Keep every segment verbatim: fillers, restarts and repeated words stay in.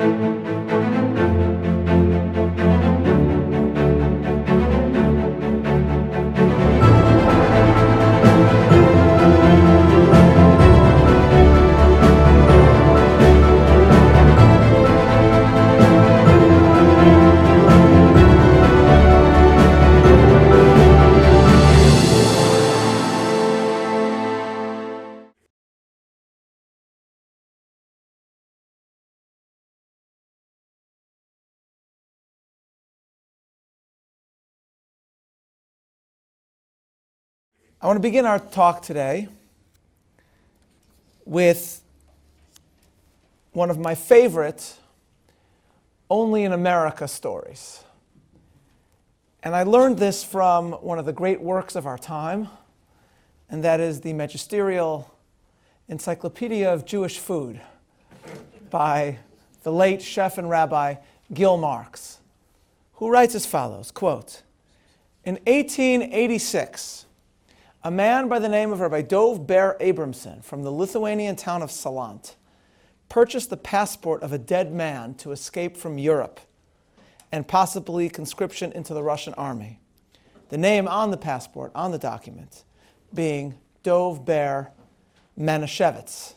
I want to begin our talk today with one of my favorite Only in America stories. And I learned this from one of the great works of our time, and that is the Magisterial Encyclopedia of Jewish Food by the late chef and rabbi Gil Marks, who writes as follows, quote, "In eighteen eighty-six, a man by the name of Rabbi Dov Ber Abramson from the Lithuanian town of Salant purchased the passport of a dead man to escape from Europe and possibly conscription into the Russian army. The name on the passport, on the document, being Dov Ber Manischewitz.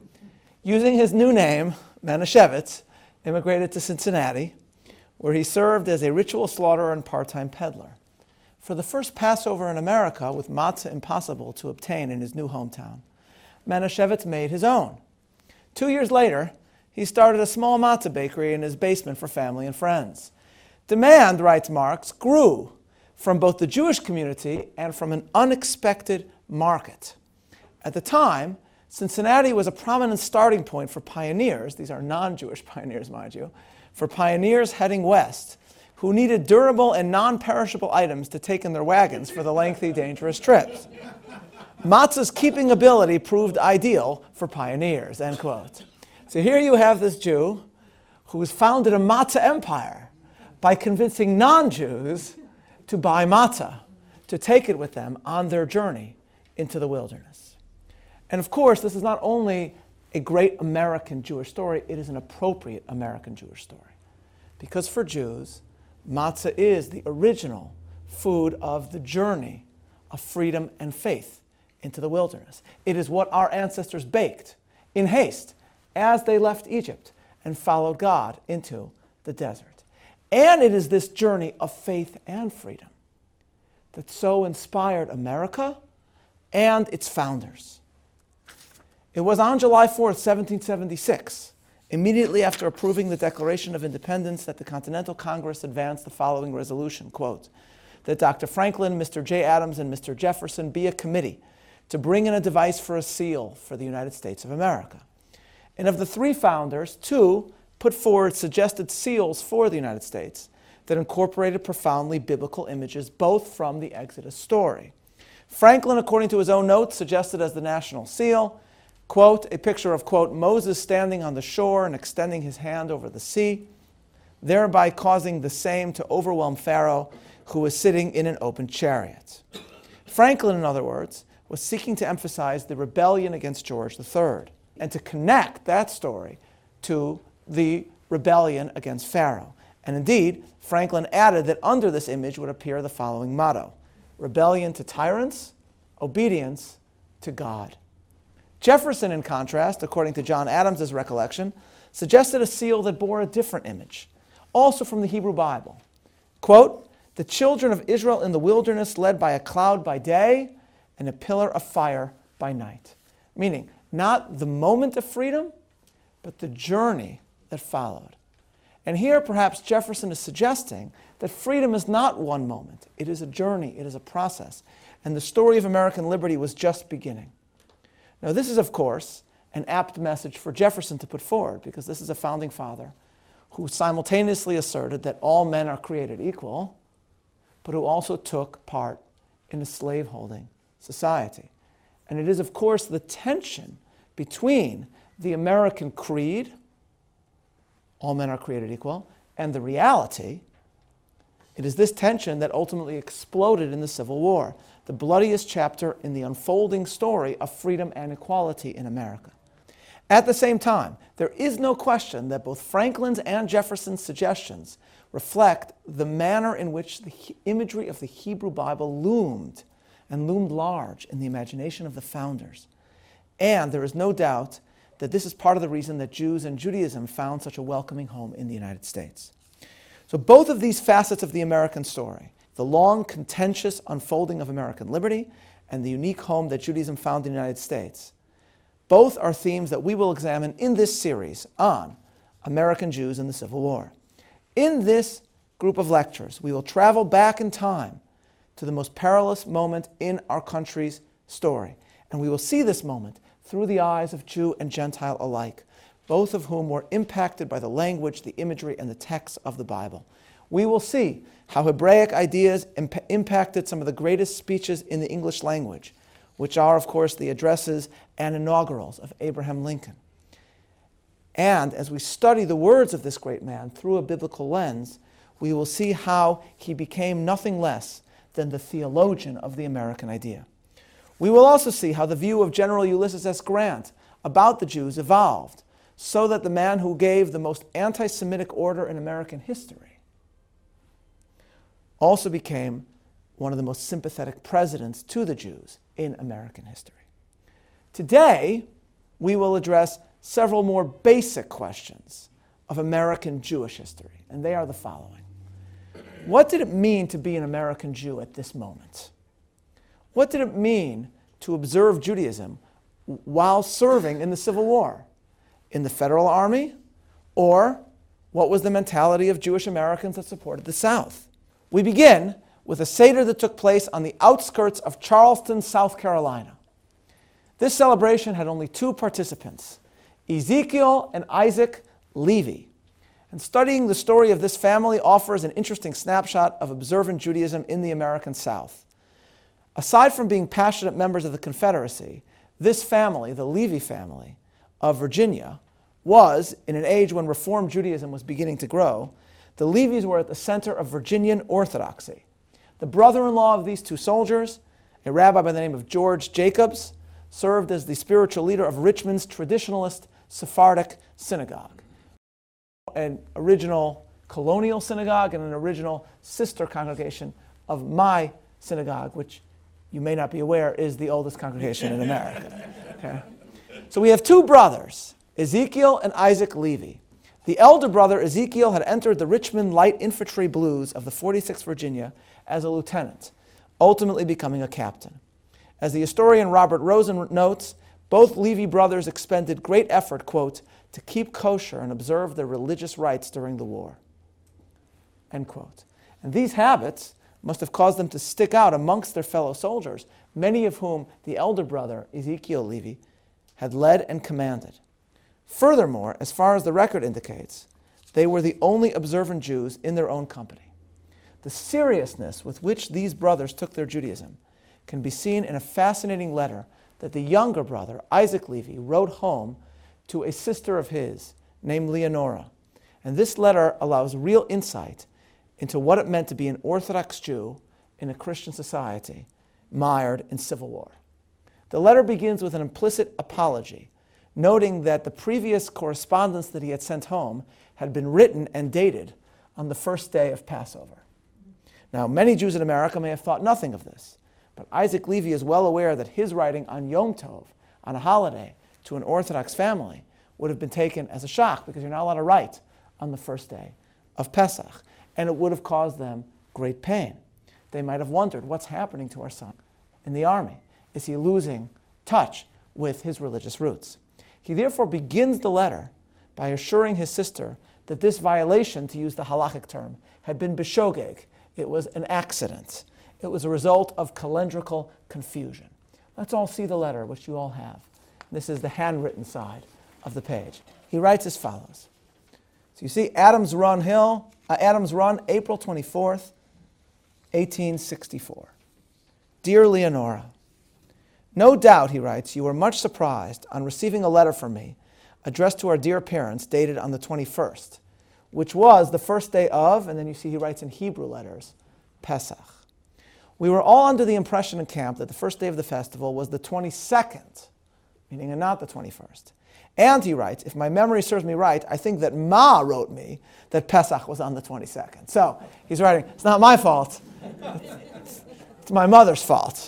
Using his new name, Manischewitz immigrated to Cincinnati, where he served as a ritual slaughterer and part-time peddler. For the first Passover in America, with matzah impossible to obtain in his new hometown, Manischewitz made his own. Two years later, he started a small matzah bakery in his basement for family and friends. Demand, writes Marx, grew from both the Jewish community and from an unexpected market. At the time, Cincinnati was a prominent starting point for pioneers, these are non-Jewish pioneers, mind you, for pioneers heading west, who needed durable and non-perishable items to take in their wagons for the lengthy, dangerous trips. Matzah's keeping ability proved ideal for pioneers," end quote. So here you have this Jew who's founded a matzah empire by convincing non-Jews to buy matzah, to take it with them on their journey into the wilderness. And of course, this is not only a great American Jewish story, it is an appropriate American Jewish story. Because for Jews, matzah is the original food of the journey of freedom and faith into the wilderness. It is what our ancestors baked in haste as they left Egypt and followed God into the desert. And it is this journey of faith and freedom that so inspired America and its founders. It was on July fourth, seventeen seventy-six, immediately after approving the Declaration of Independence, that the Continental Congress advanced the following resolution, quote, that Doctor Franklin, Mister J. Adams, and Mister Jefferson be a committee to bring in a device for a seal for the United States of America. And of the three founders, two put forward suggested seals for the United States that incorporated profoundly biblical images, both from the Exodus story. Franklin, according to his own notes, suggested as the national seal, quote, a picture of, quote, Moses standing on the shore and extending his hand over the sea, thereby causing the same to overwhelm Pharaoh, who was sitting in an open chariot. Franklin, in other words, was seeking to emphasize the rebellion against George the Third and to connect that story to the rebellion against Pharaoh. And indeed, Franklin added that under this image would appear the following motto: rebellion to tyrants, obedience to God. Jefferson, in contrast, according to John Adams's recollection, suggested a seal that bore a different image, also from the Hebrew Bible. Quote, the children of Israel in the wilderness led by a cloud by day and a pillar of fire by night. Meaning, not the moment of freedom, but the journey that followed. And here, perhaps, Jefferson is suggesting that freedom is not one moment. It is a journey. It is a process. And the story of American liberty was just beginning. Now, this is, of course, an apt message for Jefferson to put forward, because this is a founding father who simultaneously asserted that all men are created equal, but who also took part in a slaveholding society. And it is, of course, the tension between the American creed, all men are created equal, and the reality. It is this tension that ultimately exploded in the Civil War, the bloodiest chapter in the unfolding story of freedom and equality in America. At the same time, there is no question that both Franklin's and Jefferson's suggestions reflect the manner in which the imagery of the Hebrew Bible loomed, and loomed large in the imagination of the founders. And there is no doubt that this is part of the reason that Jews and Judaism found such a welcoming home in the United States. So both of these facets of the American story, the long, contentious unfolding of American liberty and the unique home that Judaism found in the United States, both are themes that we will examine in this series on American Jews and the Civil War. In this group of lectures, we will travel back in time to the most perilous moment in our country's story, and we will see this moment through the eyes of Jew and Gentile alike, both of whom were impacted by the language, the imagery, and the texts of the Bible. We will see how Hebraic ideas imp- impacted some of the greatest speeches in the English language, which are, of course, the addresses and inaugurals of Abraham Lincoln. And as we study the words of this great man through a biblical lens, we will see how he became nothing less than the theologian of the American idea. We will also see how the view of General Ulysses S. Grant about the Jews evolved, so that the man who gave the most anti-Semitic order in American history also became one of the most sympathetic presidents to the Jews in American history. Today, we will address several more basic questions of American Jewish history, and they are the following. What did it mean to be an American Jew at this moment? What did it mean to observe Judaism while serving in the Civil War? In the Federal Army? Or what was the mentality of Jewish Americans that supported the South? We begin with a Seder that took place on the outskirts of Charleston, South Carolina. This celebration had only two participants, Ezekiel and Isaac Levy. And studying the story of this family offers an interesting snapshot of observant Judaism in the American South. Aside from being passionate members of the Confederacy, this family, the Levy family of Virginia, was, in an age when Reform Judaism was beginning to grow, the Levies were at the center of Virginian orthodoxy. The brother-in-law of these two soldiers, a rabbi by the name of George Jacobs, served as the spiritual leader of Richmond's traditionalist Sephardic synagogue, an original colonial synagogue and an original sister congregation of my synagogue, which you may not be aware is the oldest congregation in America. Okay? So we have two brothers, Ezekiel and Isaac Levy. The elder brother, Ezekiel, had entered the Richmond Light Infantry Blues of the forty-sixth Virginia as a lieutenant, ultimately becoming a captain. As the historian Robert Rosen notes, both Levy brothers expended great effort, quote, to keep kosher and observe their religious rites during the war, end quote. And these habits must have caused them to stick out amongst their fellow soldiers, many of whom the elder brother, Ezekiel Levy, had led and commanded. Furthermore, as far as the record indicates, they were the only observant Jews in their own company. The seriousness with which these brothers took their Judaism can be seen in a fascinating letter that the younger brother, Isaac Levy, wrote home to a sister of his named Leonora. And this letter allows real insight into what it meant to be an Orthodox Jew in a Christian society mired in civil war. The letter begins with an implicit apology, noting that the previous correspondence that he had sent home had been written and dated on the first day of Passover. Now, many Jews in America may have thought nothing of this, but Isaac Levy is well aware that his writing on Yom Tov, on a holiday, to an Orthodox family would have been taken as a shock, because you're not allowed to write on the first day of Pesach, and it would have caused them great pain. They might have wondered, what's happening to our son in the army? Is he losing touch with his religious roots? He therefore begins the letter by assuring his sister that this violation, to use the halachic term, had been b'shogeg. It was an accident. It was a result of calendrical confusion. Let's all see the letter, which you all have. This is the handwritten side of the page. He writes as follows. So you see Adams Run Hill, uh, Adams Run, April twenty-fourth, eighteen sixty-four. Dear Leonora, no doubt, he writes, you were much surprised on receiving a letter from me addressed to our dear parents dated on the twenty-first, which was the first day of, and then you see he writes in Hebrew letters, Pesach. We were all under the impression in camp that the first day of the festival was the twenty-second, meaning not the twenty-first, And he writes, if my memory serves me right, I think that Ma wrote me that Pesach was on the twenty-second. So he's writing, it's not my fault. It's, it's my mother's fault.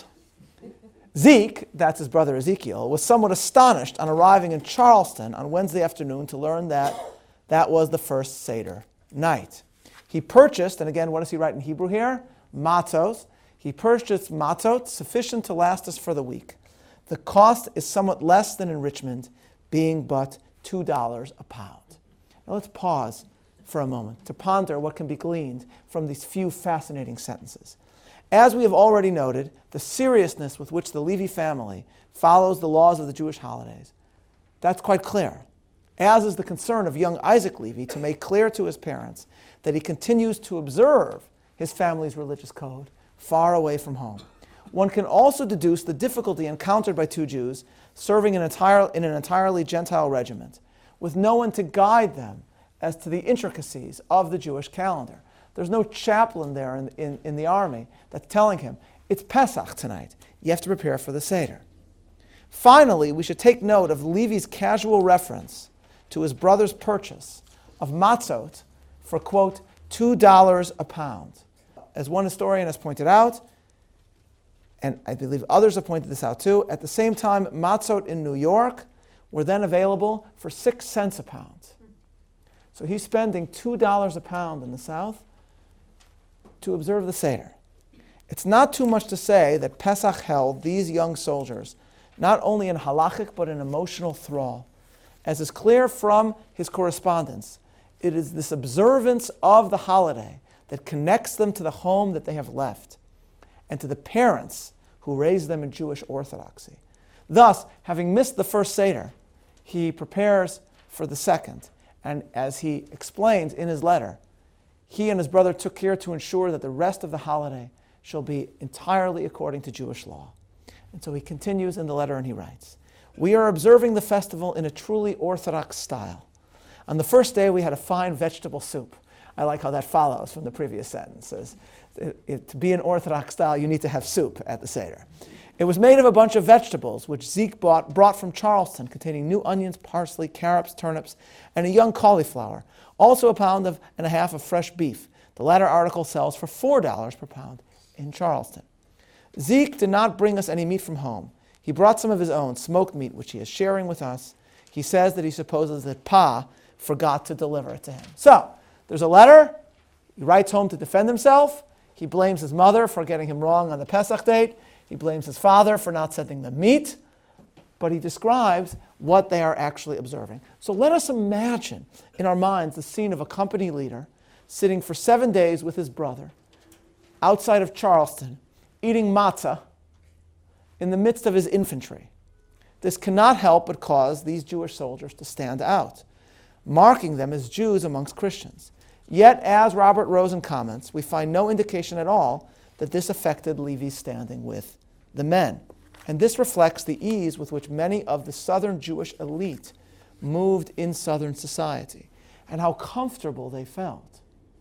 Zeke, that's his brother Ezekiel, was somewhat astonished on arriving in Charleston on Wednesday afternoon to learn that that was the first Seder night. He purchased, and again, what does he write in Hebrew here? Matzot. He purchased matzot sufficient to last us for the week. The cost is somewhat less than in Richmond, being but two dollars a pound. Now let's pause for a moment to ponder what can be gleaned from these few fascinating sentences. As we have already noted, the seriousness with which the Levi family follows the laws of the Jewish holidays, that's quite clear, as is the concern of young Isaac Levi to make clear to his parents that he continues to observe his family's religious code far away from home. One can also deduce the difficulty encountered by two Jews serving in, entire, in an entirely Gentile regiment, with no one to guide them as to the intricacies of the Jewish calendar. There's no chaplain there in, in, in the army that's telling him, it's Pesach tonight. You have to prepare for the Seder. Finally, we should take note of Levi's casual reference to his brother's purchase of matzot for, quote, two dollars a pound. As one historian has pointed out, and I believe others have pointed this out too, at the same time, matzot in New York were then available for six cents a pound. So he's spending two dollars a pound in the South to observe the Seder. It's not too much to say that Pesach held these young soldiers not only in halachic but in emotional thrall. As is clear from his correspondence, it is this observance of the holiday that connects them to the home that they have left and to the parents who raised them in Jewish orthodoxy. Thus, having missed the first Seder, he prepares for the second. And as he explains in his letter, he and his brother took care to ensure that the rest of the holiday shall be entirely according to Jewish law. And so he continues in the letter and he writes, we are observing the festival in a truly Orthodox style. On the first day, we had a fine vegetable soup. I like how that follows from the previous sentences. It, it, to be an Orthodox style, you need to have soup at the Seder. It was made of a bunch of vegetables, which Zeke bought, brought from Charleston, containing new onions, parsley, carrots, turnips, and a young cauliflower. Also a pound of, and a half of fresh beef. The latter article sells for four dollars per pound in Charleston. Zeke did not bring us any meat from home. He brought some of his own, smoked meat, which he is sharing with us. He says that he supposes that Pa forgot to deliver it to him. So, there's a letter. He writes home to defend himself. He blames his mother for getting him wrong on the Pesach date. He blames his father for not sending them meat. But he describes what they are actually observing. So let us imagine in our minds the scene of a company leader sitting for seven days with his brother outside of Charleston, eating matzah in the midst of his infantry. This cannot help but cause these Jewish soldiers to stand out, marking them as Jews amongst Christians. Yet, as Robert Rosen comments, we find no indication at all that this affected Levi's standing with the men. And this reflects the ease with which many of the Southern Jewish elite moved in Southern society, and how comfortable they felt,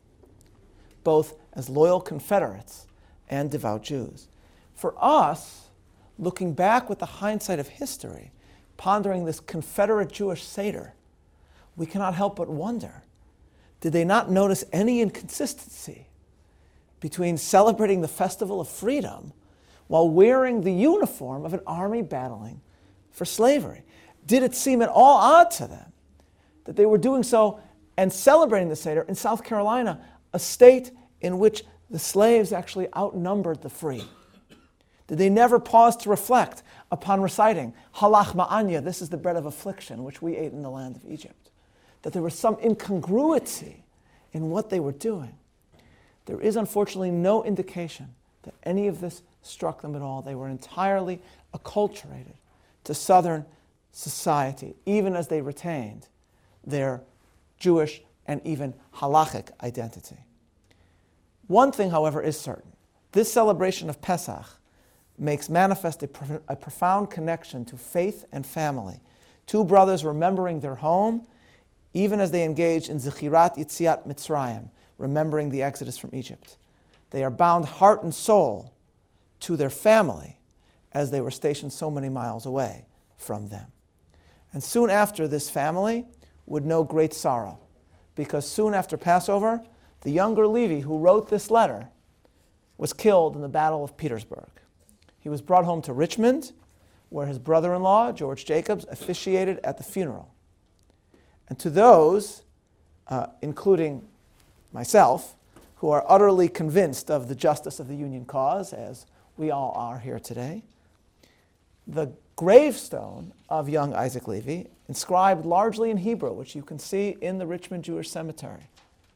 both as loyal Confederates and devout Jews. For us, looking back with the hindsight of history, pondering this Confederate Jewish Seder, we cannot help but wonder, did they not notice any inconsistency between celebrating the festival of freedom while wearing the uniform of an army battling for slavery? Did it seem at all odd to them that they were doing so and celebrating the Seder in South Carolina, a state in which the slaves actually outnumbered the free? Did they never pause to reflect upon reciting halach ma'anya, this is the bread of affliction, which we ate in the land of Egypt? That there was some incongruity in what they were doing. There is unfortunately no indication that any of this struck them at all. They were entirely acculturated to Southern society, even as they retained their Jewish and even halachic identity. One thing, however, is certain. This celebration of Pesach makes manifest a, pro- a profound connection to faith and family. Two brothers remembering their home, even as they engage in Zechirat Yitziat Mitzrayim, remembering the exodus from Egypt. They are bound heart and soul to their family as they were stationed so many miles away from them. And soon after, this family would know great sorrow, because soon after Passover, the younger Levi who wrote this letter was killed in the Battle of Petersburg. He was brought home to Richmond, where his brother-in-law, George Jacobs, officiated at the funeral. And to those, uh, including myself, who are utterly convinced of the justice of the Union cause, as we all are here today, the gravestone of young Isaac Levy, inscribed largely in Hebrew, which you can see in the Richmond Jewish Cemetery,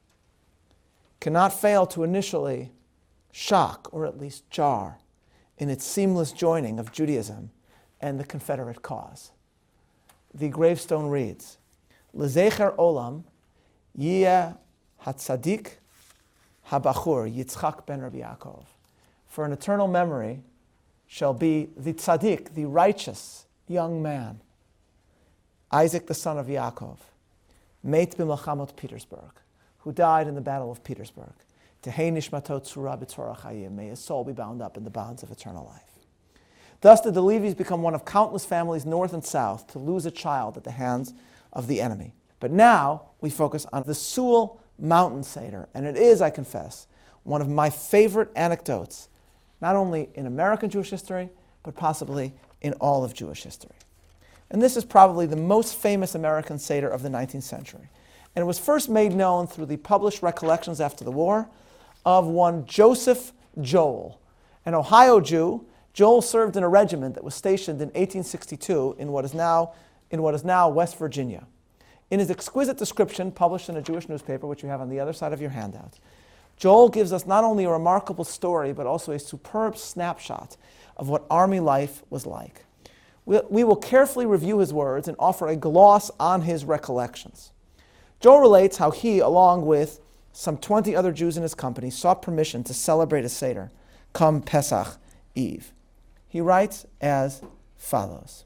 cannot fail to initially shock, or at least jar, in its seamless joining of Judaism and the Confederate cause. The gravestone reads, L'zecher olam yeh hatzadik habachur Yitzchak ben Rabbi Yaakov. For an eternal memory shall be the tzaddik, the righteous young man, Isaac the son of Yaakov, meit b'milchamot Petersburg, who died in the Battle of Petersburg. Tehei nishmato tzura b'torah chayim, may his soul be bound up in the bonds of eternal life. Thus did the Levis become one of countless families north and south to lose a child at the hands of the enemy. But now we focus on the Sewell Mountain Seder, and it is, I confess, one of my favorite anecdotes, not only in American Jewish history, but possibly in all of Jewish history. And this is probably the most famous American Seder of the nineteenth century. And it was first made known through the published recollections after the war of one Joseph Joel, an Ohio Jew. Joel served in a regiment that was stationed in eighteen sixty-two in what is now, in what is now West Virginia. In his exquisite description, published in a Jewish newspaper, which you have on the other side of your handout, Joel gives us not only a remarkable story, but also a superb snapshot of what army life was like. We, we will carefully review his words and offer a gloss on his recollections. Joel relates how he, along with some twenty other Jews in his company, sought permission to celebrate a Seder come Pesach Eve. He writes as follows.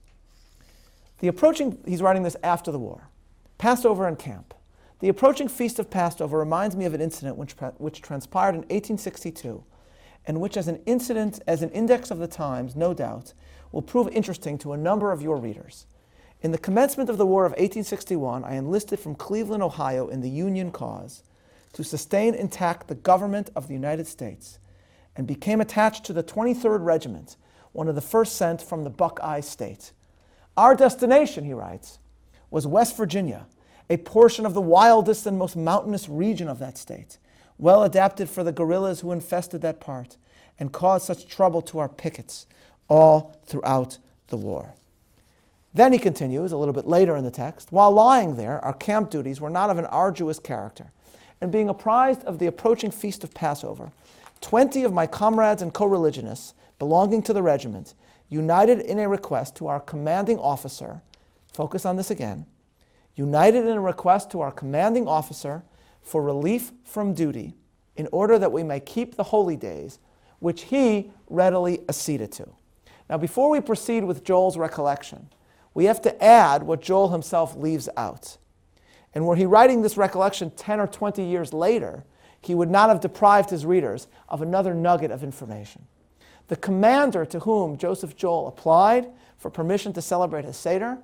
The approaching, he's writing this after the war, Passover in camp. The approaching feast of Passover reminds me of an incident which, which transpired in eighteen sixty-two, and which as an incident, as an index of the times, no doubt, will prove interesting to a number of your readers. In the commencement of the War of eighteen sixty-one, I enlisted from Cleveland, Ohio, in the Union cause to sustain intact the government of the United States, and became attached to the twenty-third Regiment, one of the first sent from the Buckeye State. Our destination, he writes, was West Virginia, a portion of the wildest and most mountainous region of that state, well adapted for the guerrillas who infested that part and caused such trouble to our pickets all throughout the war. Then he continues, a little bit later in the text, while lying there, our camp duties were not of an arduous character, and being apprised of the approaching feast of Passover, twenty of my comrades and co-religionists belonging to the regiment united in a request to our commanding officer, focus on this again, united in a request to our commanding officer for relief from duty in order that we may keep the holy days, which he readily acceded to. Now, before we proceed with Joel's recollection, we have to add what Joel himself leaves out. And were he writing this recollection ten or twenty years later, he would not have deprived his readers of another nugget of information. The commander to whom Joseph Joel applied for permission to celebrate his Seder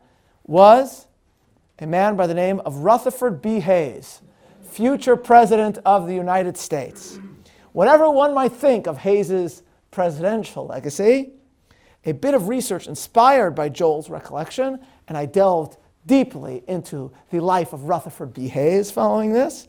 was a man by the name of Rutherford B. Hayes, future President of the United States. Whatever one might think of Hayes's presidential legacy, a bit of research inspired by Joel's recollection, and I delved deeply into the life of Rutherford B. Hayes following this,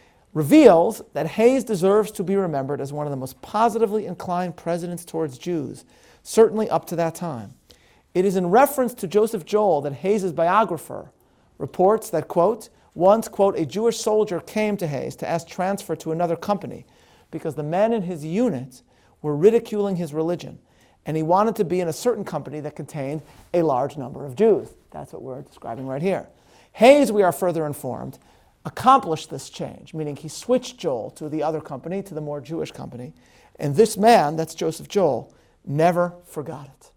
reveals that Hayes deserves to be remembered as one of the most positively inclined presidents towards Jews, certainly up to that time. It is in reference to Joseph Joel that Hayes' biographer reports that, quote, once, quote, a Jewish soldier came to Hayes to ask transfer to another company because the men in his unit were ridiculing his religion, and he wanted to be in a certain company that contained a large number of Jews. That's what we're describing right here. Hayes, we are further informed, accomplished this change, meaning he switched Joel to the other company, to the more Jewish company, and this man, that's Joseph Joel, never forgot it.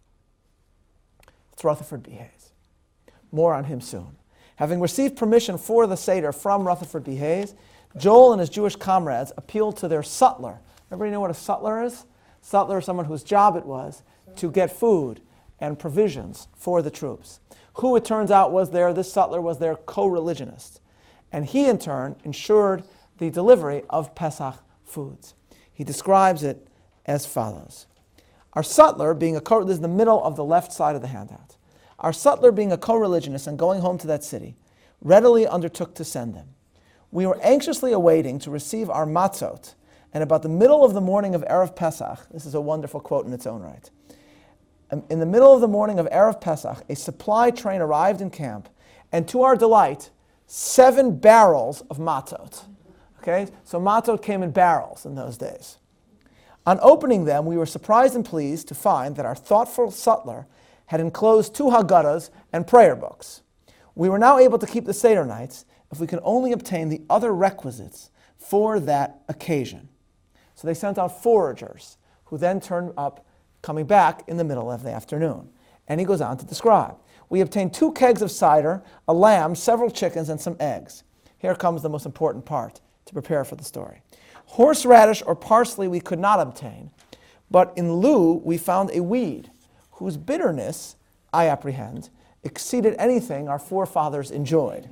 It's Rutherford B. Hayes. More on him soon. Having received permission for the Seder from Rutherford B. Hayes, Joel and his Jewish comrades appealed to their sutler. Everybody know what a sutler is? Sutler is someone whose job it was to get food and provisions for the troops, who it turns out was their, this sutler was their co-religionist. And he in turn ensured the delivery of Pesach foods. He describes it as follows. Our sutler being a co, this is the middle of the left side of the handout. Our sutler being a co-religionist and going home to that city, readily undertook to send them. We were anxiously awaiting to receive our matzot, and about the middle of the morning of Erev Pesach, this is a wonderful quote in its own right, in the middle of the morning of Erev Pesach, a supply train arrived in camp, and to our delight, seven barrels of matzot. Okay, so matzot came in barrels in those days. On opening them, we were surprised and pleased to find that our thoughtful sutler had enclosed two Haggadahs and prayer books. We were now able to keep the Seder nights if we could only obtain the other requisites for that occasion. So they sent out foragers, who then turned up, coming back in the middle of the afternoon. And he goes on to describe. We obtained two kegs of cider, a lamb, several chickens, and some eggs. Here comes the most important part to prepare for the story. Horseradish or parsley we could not obtain, but in lieu we found a weed whose bitterness, I apprehend, exceeded anything our forefathers enjoyed.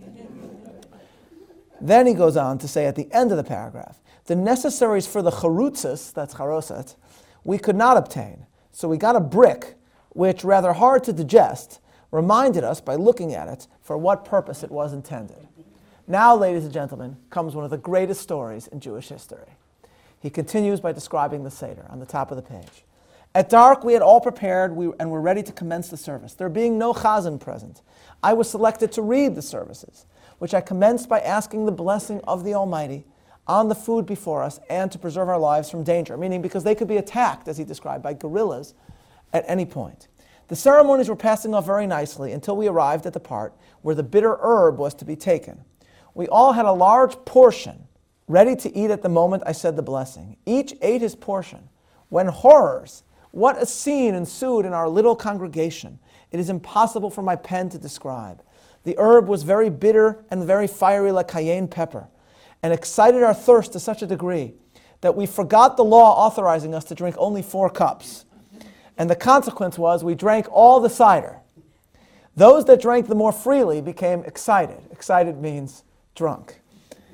Then he goes on to say at the end of the paragraph, the necessaries for the charutzas, that's charoset, we could not obtain. So we got a brick, which, rather hard to digest, reminded us by looking at it for what purpose it was intended. Now, ladies and gentlemen, comes one of the greatest stories in Jewish history. He continues by describing the Seder on the top of the page. At dark, we had all prepared we, and were ready to commence the service. There being no chazan present, I was selected to read the services, which I commenced by asking the blessing of the Almighty on the food before us and to preserve our lives from danger, meaning because they could be attacked, as he described, by guerrillas at any point. The ceremonies were passing off very nicely until we arrived at the part where the bitter herb was to be taken. We all had a large portion ready to eat at the moment I said the blessing. Each ate his portion. When horrors, what a scene ensued in our little congregation. It is impossible for my pen to describe. The herb was very bitter and very fiery like cayenne pepper, and excited our thirst to such a degree that we forgot the law authorizing us to drink only four cups. And the consequence was we drank all the cider. Those that drank the more freely became excited. Excited means drunk.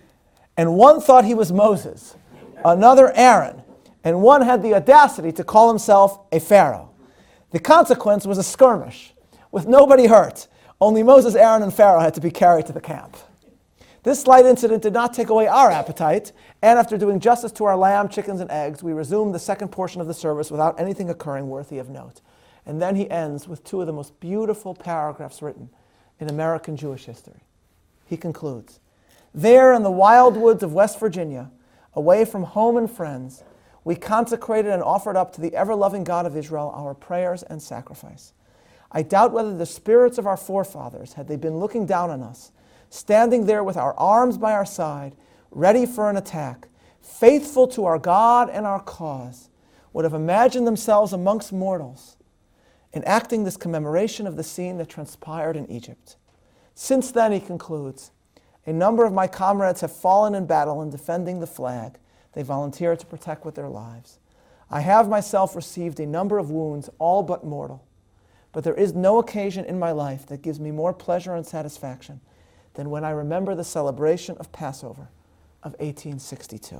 And one thought he was Moses, another Aaron, and one had the audacity to call himself a Pharaoh. The consequence was a skirmish with nobody hurt. Only Moses, Aaron, and Pharaoh had to be carried to the camp. This slight incident did not take away our appetite, and after doing justice to our lamb, chickens, and eggs, we resumed the second portion of the service without anything occurring worthy of note. And then he ends with two of the most beautiful paragraphs written in American Jewish history. He concludes, there in the wild woods of West Virginia, away from home and friends, we consecrated and offered up to the ever-loving God of Israel our prayers and sacrifice. I doubt whether the spirits of our forefathers, had they been looking down on us, standing there with our arms by our side, ready for an attack, faithful to our God and our cause, would have imagined themselves amongst mortals, enacting this commemoration of the scene that transpired in Egypt. Since then, he concludes, a number of my comrades have fallen in battle in defending the flag they volunteered to protect with their lives. I have myself received a number of wounds, all but mortal. But there is no occasion in my life that gives me more pleasure and satisfaction than when I remember the celebration of Passover of eighteen sixty-two.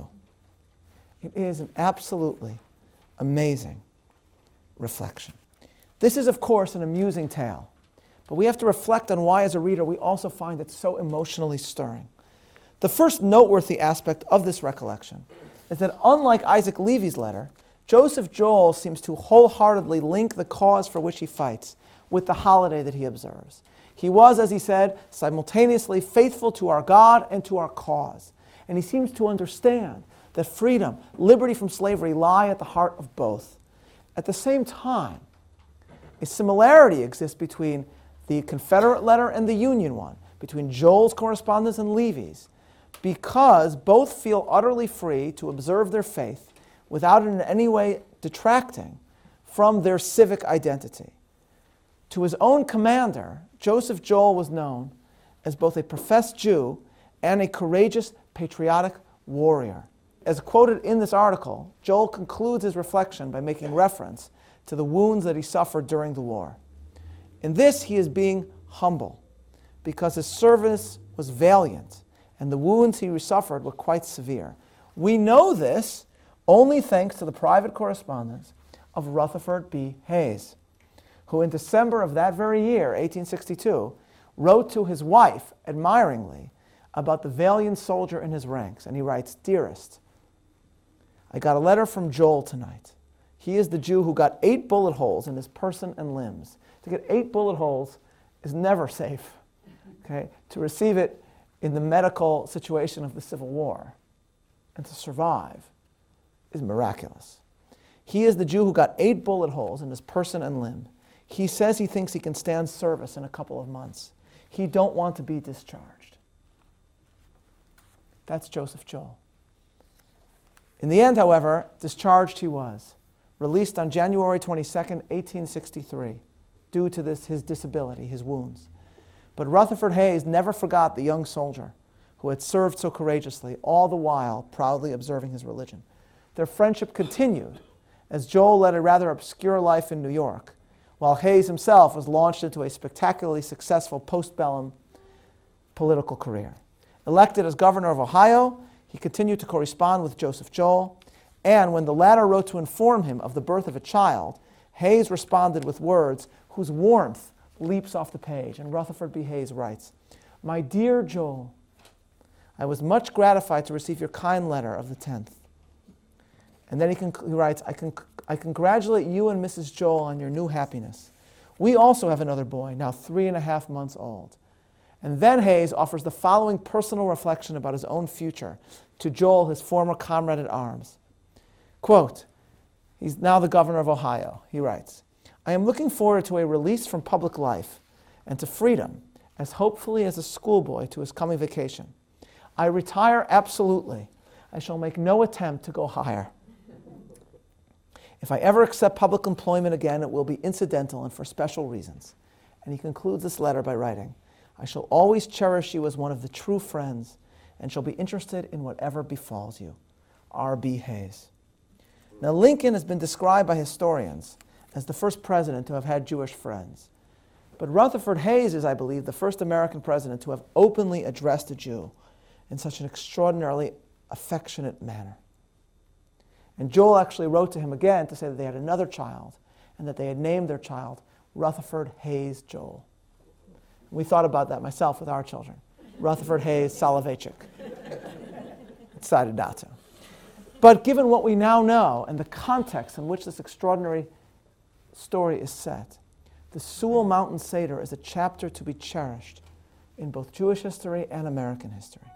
It is an absolutely amazing reflection. This is, of course, an amusing tale, but we have to reflect on why, as a reader, we also find it so emotionally stirring. The first noteworthy aspect of this recollection is that, unlike Isaac Levy's letter, Joseph Joel seems to wholeheartedly link the cause for which he fights with the holiday that he observes. He was, as he said, simultaneously faithful to our God and to our cause. And he seems to understand that freedom, liberty from slavery lie at the heart of both. At the same time, a similarity exists between the Confederate letter and the Union one, between Joel's correspondence and Levy's, because both feel utterly free to observe their faith without in any way detracting from their civic identity. To his own commander, Joseph Joel was known as both a professed Jew and a courageous, patriotic warrior. As quoted in this article, Joel concludes his reflection by making reference to the wounds that he suffered during the war. In this, he is being humble, because his service was valiant, and the wounds he suffered were quite severe. We know this only thanks to the private correspondence of Rutherford B. Hayes, who in December of that very year, eighteen sixty-two, wrote to his wife admiringly about the valiant soldier in his ranks. And he writes, "Dearest, I got a letter from Joel tonight. He is the Jew who got eight bullet holes in his person and limbs." To get eight bullet holes is never safe. Okay? To receive it in the medical situation of the Civil War and to survive is miraculous. He is the Jew who got eight bullet holes in his person and limb. He says he thinks he can stand service in a couple of months. He don't want to be discharged. That's Joseph Joel. In the end, however, discharged he was, released on January twenty-second, eighteen sixty-three, due to this, his disability, his wounds. But Rutherford Hayes never forgot the young soldier who had served so courageously, all the while proudly observing his religion. Their friendship continued as Joel led a rather obscure life in New York, while Hayes himself was launched into a spectacularly successful postbellum political career. Elected as governor of Ohio, he continued to correspond with Joseph Joel, and when the latter wrote to inform him of the birth of a child, Hayes responded with words whose warmth leaps off the page. And Rutherford B. Hayes writes, "My dear Joel, I was much gratified to receive your kind letter of the tenth. And then he, conc- he writes, I, conc- I congratulate you and Missus Joel on your new happiness. We also have another boy, now three and a half months old." And then Hayes offers the following personal reflection about his own future to Joel, his former comrade at arms. Quote, he's now the governor of Ohio. He writes, "I am looking forward to a release from public life and to freedom, as hopefully as a schoolboy to his coming vacation. I retire absolutely. I shall make no attempt to go higher. If I ever accept public employment again, it will be incidental and for special reasons." And he concludes this letter by writing, "I shall always cherish you as one of the true friends and shall be interested in whatever befalls you. R B. Hayes." Now, Lincoln has been described by historians as the first president to have had Jewish friends. But Rutherford Hayes is, I believe, the first American president to have openly addressed a Jew in such an extraordinarily affectionate manner. And Joel actually wrote to him again to say that they had another child and that they had named their child Rutherford Hayes Joel. We thought about that myself with our children. Rutherford Hayes Soloveitchik. Decided not to. But given what we now know and the context in which this extraordinary story is set, the Sewell Mountain Seder is a chapter to be cherished in both Jewish history and American history.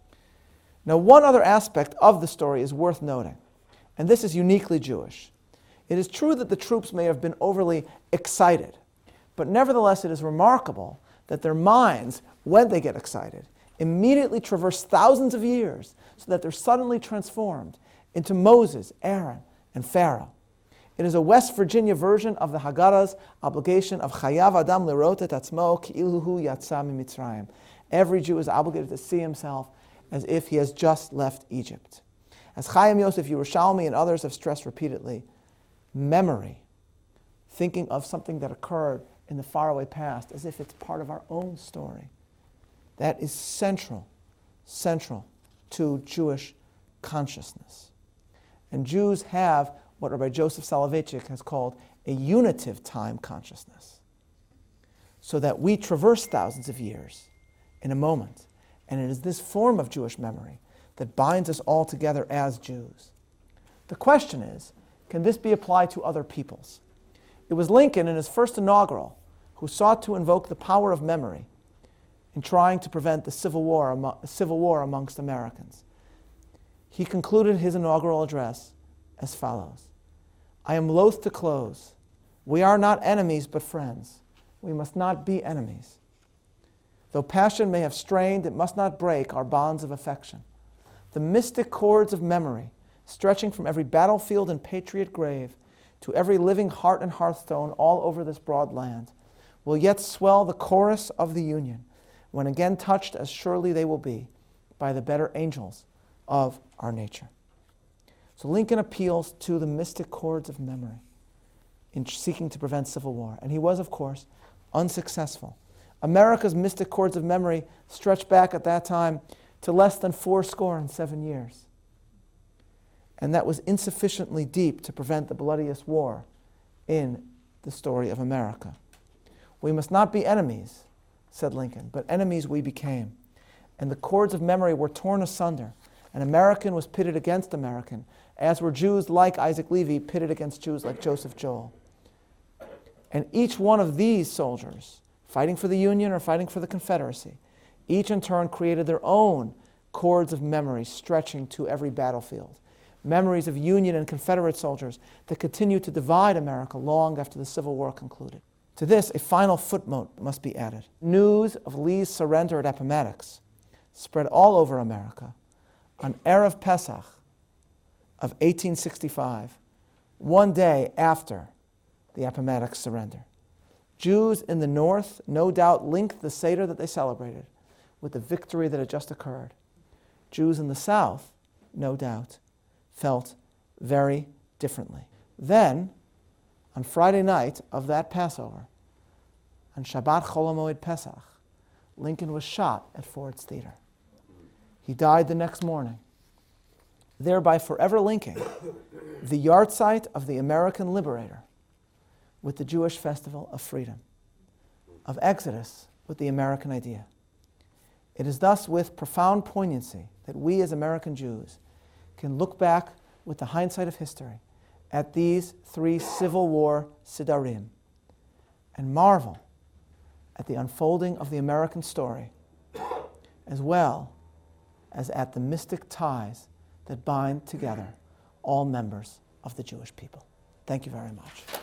Now, one other aspect of the story is worth noting, and this is uniquely Jewish. It is true that the troops may have been overly excited, but nevertheless it is remarkable that their minds, when they get excited, immediately traverse thousands of years so that they're suddenly transformed into Moses, Aaron, and Pharaoh. It is a West Virginia version of the Haggadah's obligation of Chayav Adam Lerot et Atzmo Ki'ilu Hu Yatsa Mitzrayim. Every Jew is obligated to see himself as if he has just left Egypt. As Chaim Yosef Yerushalmi and others have stressed repeatedly, memory, thinking of something that occurred in the faraway past as if it's part of our own story, that is central, central to Jewish consciousness. And Jews have what Rabbi Joseph Soloveitchik has called a unitive time consciousness, so that we traverse thousands of years in a moment. And it is this form of Jewish memory that binds us all together as Jews. The question is, can this be applied to other peoples? It was Lincoln in his first inaugural who sought to invoke the power of memory in trying to prevent the Civil War, civil war amongst Americans. He concluded his inaugural address as follows: "I am loath to close. We are not enemies but friends. We must not be enemies. Though passion may have strained, it must not break our bonds of affection. The mystic cords of memory, stretching from every battlefield and patriot grave to every living heart and hearthstone all over this broad land, will yet swell the chorus of the Union, when again touched, as surely they will be, by the better angels of our nature." So Lincoln appeals to the mystic chords of memory in seeking to prevent civil war. And he was, of course, unsuccessful America's mystic cords of memory stretched back at that time to less than four score and seven years. And that was insufficiently deep to prevent the bloodiest war in the story of America. We must not be enemies, said Lincoln, but enemies we became. And the cords of memory were torn asunder, and American was pitted against American, as were Jews like Isaac Levy pitted against Jews like Joseph Joel. And each one of these soldiers, fighting for the Union or fighting for the Confederacy, each in turn created their own cords of memory stretching to every battlefield. Memories of Union and Confederate soldiers that continued to divide America long after the Civil War concluded. To this, a final footnote must be added. News of Lee's surrender at Appomattox spread all over America on Erev Pesach of eighteen sixty-five, one day after the Appomattox surrender. Jews in the North no doubt linked the Seder that they celebrated with the victory that had just occurred. Jews in the South, no doubt, felt very differently. Then, on Friday night of that Passover, on Shabbat Chol HaMoed Pesach, Lincoln was shot at Ford's Theater. He died the next morning, thereby forever linking the yahrzeit of the American liberator with the Jewish festival of freedom, of Exodus with the American idea. It is thus with profound poignancy that we as American Jews can look back with the hindsight of history at these three Civil War Sidarim and marvel at the unfolding of the American story, as well as at the mystic ties that bind together all members of the Jewish people. Thank you very much.